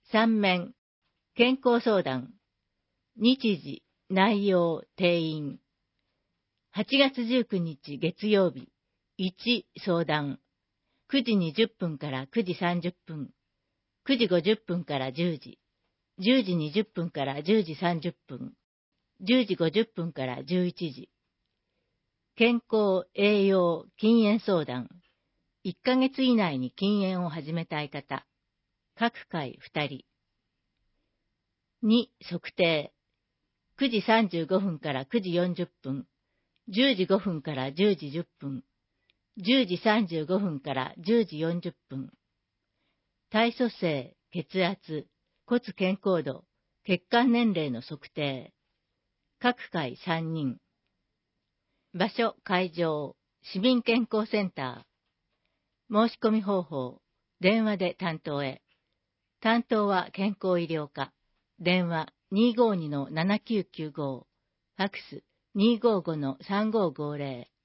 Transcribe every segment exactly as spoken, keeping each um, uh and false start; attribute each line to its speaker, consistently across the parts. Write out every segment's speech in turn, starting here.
Speaker 1: さん面、健康相談。日時、内容、定員。はちがつじゅうくにち月曜日。いち、相談。くじにじゅっぷんからくじさんじゅっぷん。くじごじゅっぷんからじゅうじ。じゅうじにじゅっぷんからじゅうじさんじゅっぷん。じゅうじごじゅっぷんからじゅういちじ。健康、栄養、禁煙相談。いっかげつ以内に禁煙を始めたい方。各回ふたり。に、測定。くじさんじゅうごふんからくじよんじゅっぷん。じゅうじごふんからじゅうじじゅっぷん。じゅうじさんじゅうごふんからじゅうじよんじゅっぷん。体組成、血圧、骨健康度、血管年齢の測定。各回さんにん。場所、会場、市民健康センター。申し込み方法、電話で担当へ。担当は健康医療課。電話 にーごーにのななきゅうきゅうご。ファックス にーごーごのさんごーごーぜろ。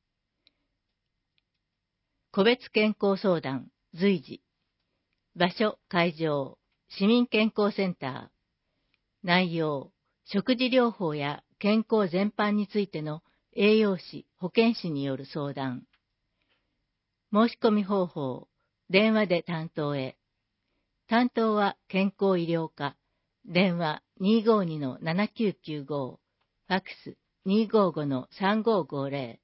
Speaker 1: 個別健康相談、随時。場所、会場、市民健康センター。内容、食事療法や健康全般についての栄養士、保健師による相談。申し込み方法、電話で担当へ。担当は健康医療課。電話 にーごーにのななきゅうきゅうご。ファックス にーごーごのさんごーごーぜ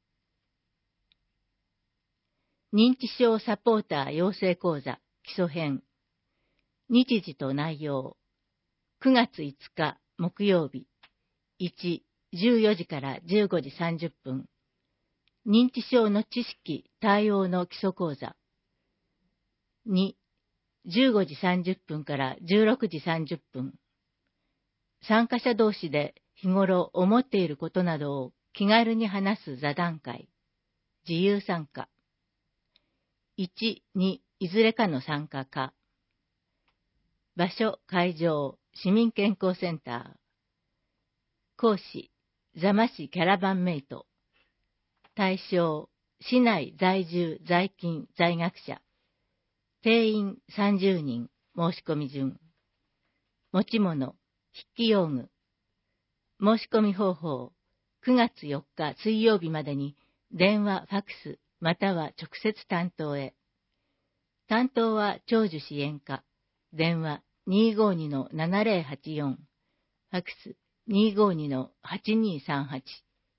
Speaker 1: ろ。認知症サポーター養成講座基礎編。日時と内容。くがついつか木曜日。いち、じゅうよじからじゅうごじさんじゅっぷん。認知症の知識・対応の基礎講座。に、じゅうごじさんじゅっぷんからじゅうろくじさんじゅっぷん。参加者同士で日頃思っていることなどを気軽に話す座談会。自由参加。いち、に、いずれかの参加か。場所、会場、市民健康センター。講師、座間市キャラバンメイト。対象、市内在住在勤在学者。定員さんじゅうにん、申し込み順。持ち物、筆記用具。申し込み方法、くがつよっか水曜日までに電話、ファックス、または直接担当へ。担当は長寿支援課。電話 にーごーにのななぜろはちよん。ファックス にーごーにのはちにーさんはち。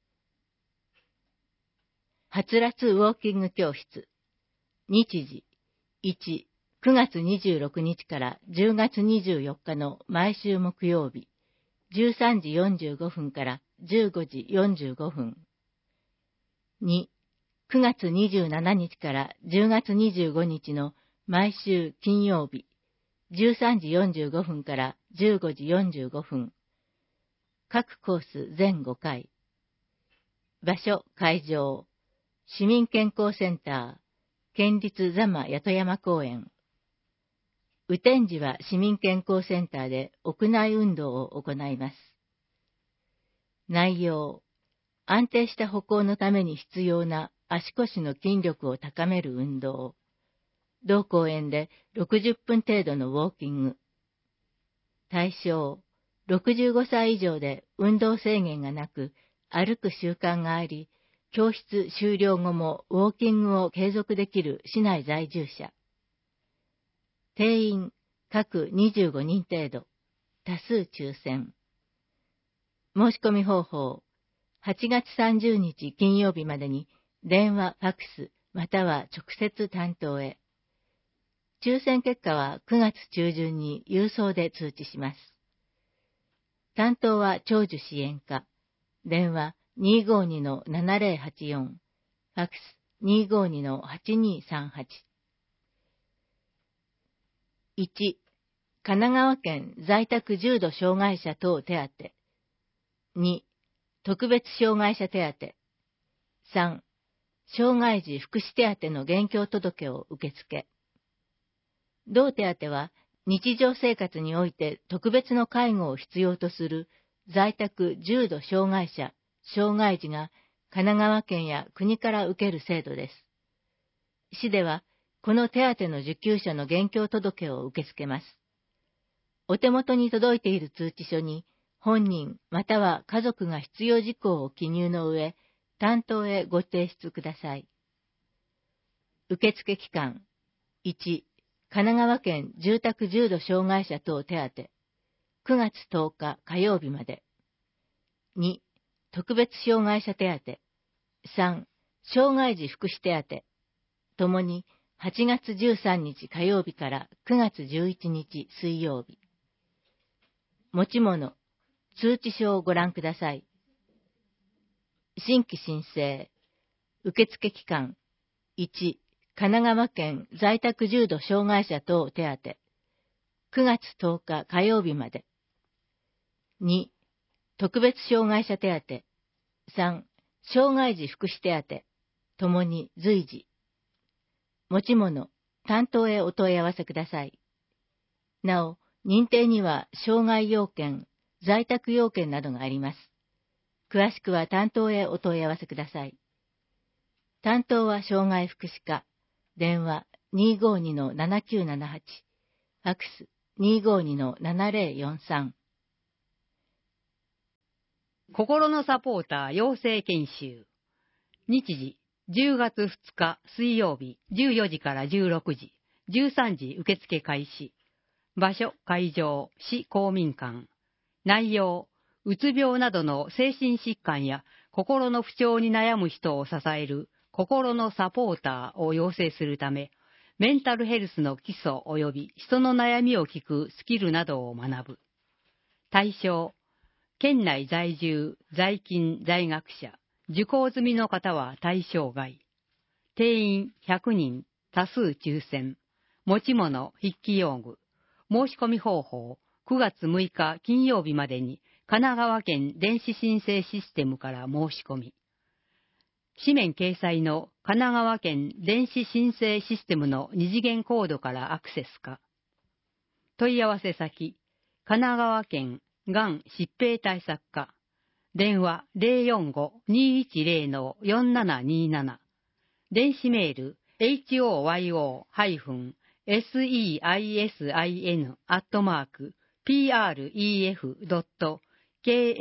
Speaker 1: はつらつウォーキング教室。日時。いち、くがつにじゅうろくにちからじゅうがつにじゅうよっかの毎週木曜日。じゅうさんじよんじゅうごふんからじゅうごじよんじゅうごふん。に、くがつにじゅうしちにちからじゅうがつにじゅうごにちの毎週金曜日。じゅうさんじよんじゅうごふんからじゅうごじよんじゅうごふん。各コース全ごかい。場所、会場。市民健康センター。県立座間八戸山公園。雨天時は市民健康センターで屋内運動を行います。内容。安定した歩行のために必要な足腰の筋力を高める運動。同公園でろくじゅっぷん程度のウォーキング。対象。ろくじゅうごさい以上で運動制限がなく、歩く習慣があり、教室終了後もウォーキングを継続できる市内在住者。定員、各にじゅうごにん程度。多数抽選。申し込み方法。はちがつさんじゅうにち金曜日までに電話、ファックス、または直接担当へ。抽選結果はくがつちゅうじゅんに郵送で通知します。担当は長寿支援課。電話 にーごーにのななぜろはちよん。ファックス にーごーにのはちにーさんはち。いち、神奈川県在宅重度障害者等手当。に、特別障害者手当。さん、障害児福祉手当の現況届を受付。同手当は日常生活において特別の介護を必要とする在宅重度障害者、障害児が神奈川県や国から受ける制度です。市ではこの手当の受給者の現況届を受け付けます。 お手元に届いている通知書に、本人または家族が必要事項を記入の上、担当へご提出ください。受付期間いち、神奈川県住宅重度障害者等手当くがつとおか火曜日まで。に、特別障害者手当さん、障害児福祉手当ともにはちがつじゅうさんにち火曜日からくがつじゅういちにち水曜日。持ち物、通知書をご覧ください。新規申請、受付期間いち、神奈川県在宅重度障害者等手当くがつとおか火曜日まで。に、特別障害者手当さん、障害児福祉手当ともに随時。持ち物、担当へお問い合わせください。なお、認定には障害要件、在宅要件などがあります。詳しくは担当へお問い合わせください。担当は障害福祉課、電話 にーごーにのななきゅうななはち、ファックス にーごーにのななぜろよんさん。
Speaker 2: 心のサポーター養成研修。日時、じゅうがつふつか水曜日じゅうよじからじゅうろくじ、じゅうさんじ受付開始。場所、会場、市公民館。内容、うつ病などの精神疾患や心の不調に悩む人を支える心のサポーターを養成するため、メンタルヘルスの基礎及び人の悩みを聞くスキルなどを学ぶ。対象、県内在住、在勤、在学者、受講済みの方は対象外。定員ひゃくにん、多数抽選。持ち物、筆記用具。申し込み方法、くがつむいか金曜日までに神奈川県電子申請システムから申し込み。紙面掲載の神奈川県電子申請システムの二次元コードからアクセスか。問い合わせ先、神奈川県がん疾病対策課。電話 ゼロよんご にーいちゼロ のよんななにーなな。電子メール ホヨ セイン アットマーク プレフ ドット カ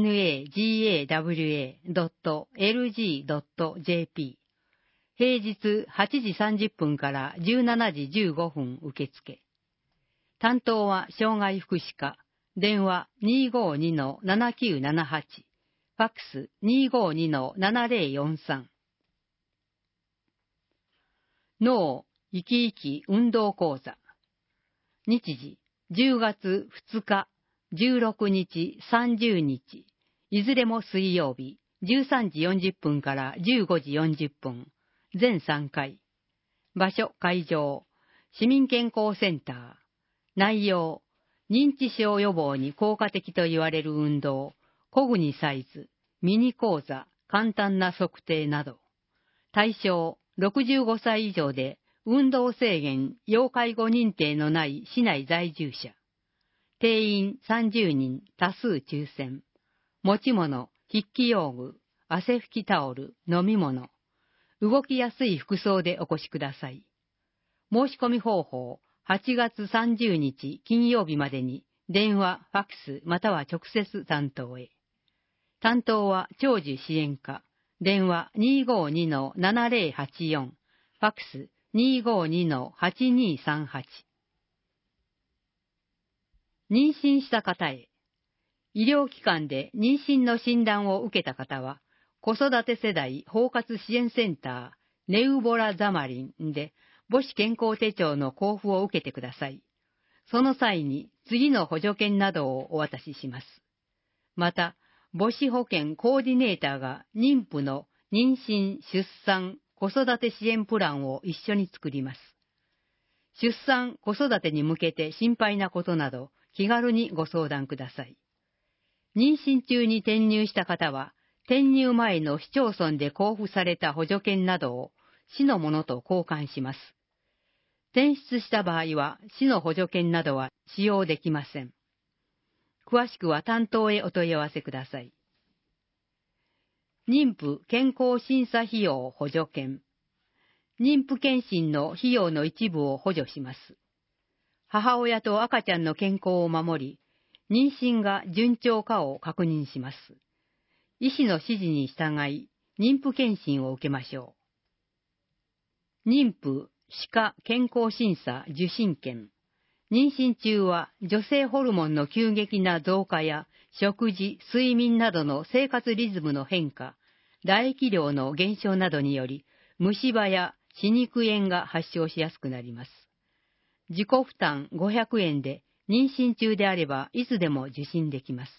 Speaker 2: ナガワ ドット エルジー ドット ジェーピー。平日はちじさんじゅっぷんからじゅうしちじじゅうごふん受付。担当は障害福祉課。電話 にーごーにのななきゅうななはち。ファックス にーごーにのななぜろよんさん。脳、生き生き運動講座。日時、じゅうがつふつか、じゅうろくにち、さんじゅうにち。いずれも水曜日、じゅうさんじよんじゅっぷんからじゅうごじよんじゅっぷん。全さんかい。場所、会場、市民健康センター。内容、認知症予防に効果的と言われる運動、コグニサイズ、ミニ講座、簡単な測定など。対象、ろくじゅうごさい以上で、運動制限、要介護認定のない市内在住者。定員さんじゅうにん、多数抽選。持ち物、筆記用具、汗拭きタオル、飲み物。動きやすい服装でお越しください。申し込み方法、はちがつさんじゅうにち金曜日までに、電話、ファックス、または直接担当へ。担当は長寿支援課。電話 にーごーにのななぜろはちよん。ファックス にーごーにのはちにーさんはち。妊娠した方へ。医療機関で妊娠の診断を受けた方は、子育て世代包括支援センター、ネウボラザマリンで母子健康手帳の交付を受けてください。その際に次の補助券などをお渡しします。また、母子保健コーディネーターが妊婦の妊娠・出産・子育て支援プランを一緒に作ります。出産・子育てに向けて心配なことなど気軽にご相談ください。妊娠中に転入した方は、転入前の市町村で交付された補助券などを市のものと交換します。転出した場合は市の補助券などは使用できません。詳しくは担当へお問い合わせください。妊婦健康審査費用補助券。妊婦検診の費用の一部を補助します。 母親と赤ちゃんの健康を守り、妊娠が順調かを確認します。医師の指示に従い、妊婦検診を受けましょう。妊婦、歯科健康審査受診券。妊娠中は女性ホルモンの急激な増加や食事、睡眠などの生活リズムの変化、唾液量の減少などにより、虫歯や歯肉炎が発症しやすくなります。自己負担ごひゃくえんで妊娠中であればいつでも受診できます。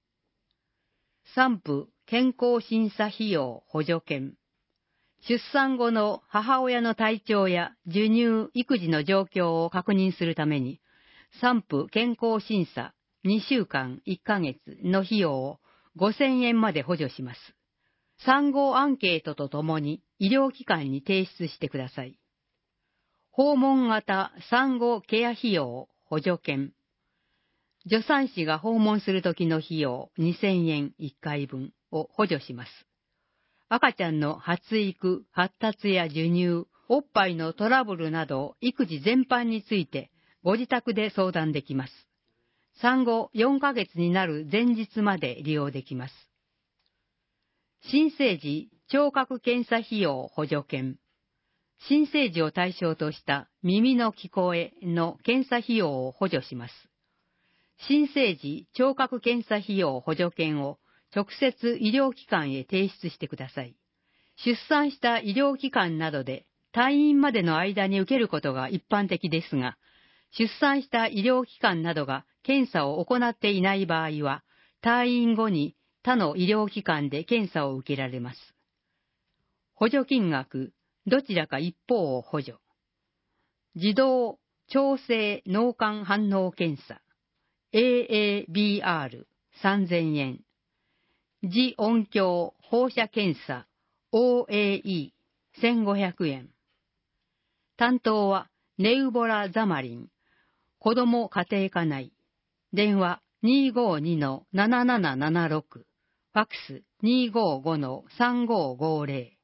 Speaker 2: 産婦健康審査費用補助券。出産後の母親の体調や授乳・育児の状況を確認するために、産婦健康審査にしゅうかんいっかげつの費用をごせんえんまで補助します。産後アンケートとともに医療機関に提出してください。訪問型産後ケア費用補助券。助産師が訪問するときの費用にせんえんいっかいぶんを補助します。赤ちゃんの発育、発達や授乳、おっぱいのトラブルなど育児全般についてご自宅で相談できます。産後よんかげつになる前日まで利用できます。新生児聴覚検査費用補助券。新生児を対象とした耳の聞こえの検査費用を補助します。新生児聴覚検査費用補助券を直接医療機関へ提出してください。出産した医療機関などで退院までの間に受けることが一般的ですが、出産した医療機関などが検査を行っていない場合は、退院後に他の医療機関で検査を受けられます。補助金額、どちらか一方を補助。自動調整脳幹反応検査 エーエービーアールさんぜんえん。磁音響放射検査 オーエーイーせんごひゃくえん。担当はネウボラザマリン、子ども家庭科内。電話 にーごーにのななななななろく、ファックス にーごーごのさんごーごーぜろ。